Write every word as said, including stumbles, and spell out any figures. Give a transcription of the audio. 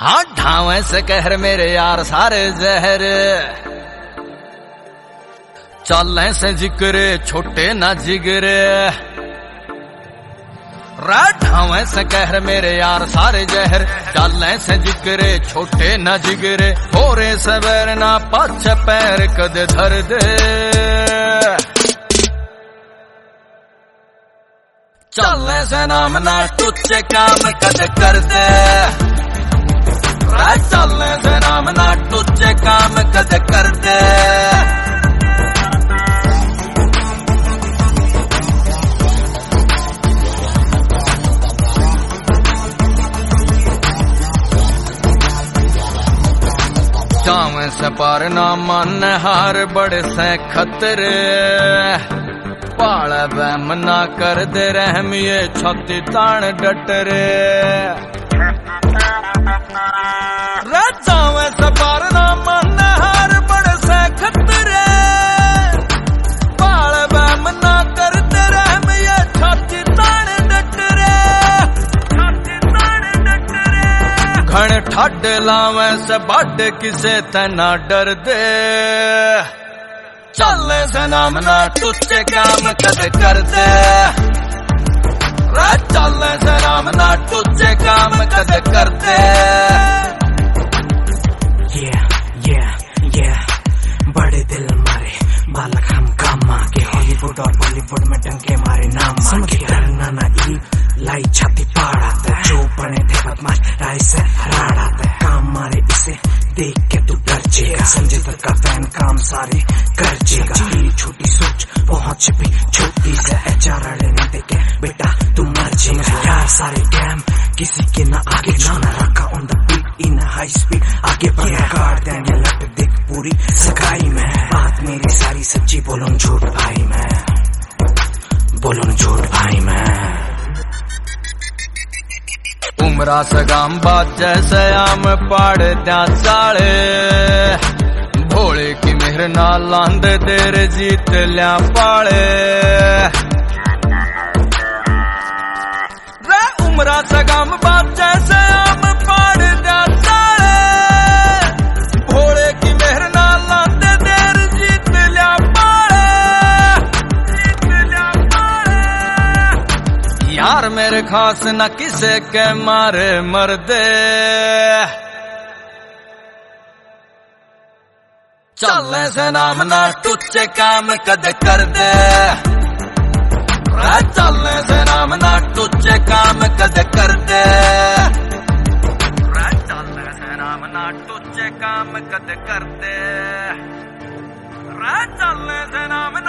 हाँ ढावे से कहर मेरे यार सारे जहर, चल से जिक्रे छोटे ना जिगरे। ढावे से कहर मेरे यार सारे जहर, चल से जिक्रे छोटे ना जिगरे। होरे सवेर ना पाछ पैर कद धर दे, चलने से नाम ना टूटे काम कद कर दे। चलने से नाम ना टूटे काम कद कर दे। जावे से पार ना मन हार बड़े से खतरे। पाल वहम ना कर दे रहम ये छाती तान डटरे। जावे से पार ना मन हार बड़े से खतरे। पाल वहम ना कर दे रहम ये छाती तान डटरे। छाती तान डटरे। घण ठड लावे से बड़ किसे तना डर दे। चलने से नाम ना टूटे काम कद कर दे। चलने से नाम ना टूटे काम कद कर दे। Yeah, yeah, yeah, बड़े दिल मारे बालक हम काम आगे। हॉलीवुड और बॉलीवुड में डंके मारे नाम आगे। डरना ना ई लाई छाती पाड़ आता है। जो बने थे बदमाश राय से हराड़ आता है। काम मारे इसे देख के तू डर जेगा। संजय दत्त का फैन काम सारे कर जेगा। तेरी छोटी सोच पहुंच भी छोटी से एचआर न देखे बेटा तू मर जेगा। यार सारे गैम किसी के ना आगे ना रखा on the beat in high speed. आगे बढ़ काट देंगे लट देख पूरी सगाई में। बात मेरी सारी सच्ची बोलो झूठ भाई मैं, बोलो झूठ भाई मैं। उमरा सगाम बात जैसे आम पाड़ त्या चाले। भोले की मेहर ना लांद देर जीत लिया पाले। रे उमरा सगाम बात जैसे आम पाड़ त्या चाले। भोले की मेहर ना लांद देर जीत लिया पाले। जीत लिया पाले। यार मेरे खास न किसे के मारे मर दे। चलने से नाम ना टूटे काम कद कर दे। चलने से नाम ना टूटे काम कद कर दे। चलने से नाम ना टूटे काम कद कर दे। चलने से नाम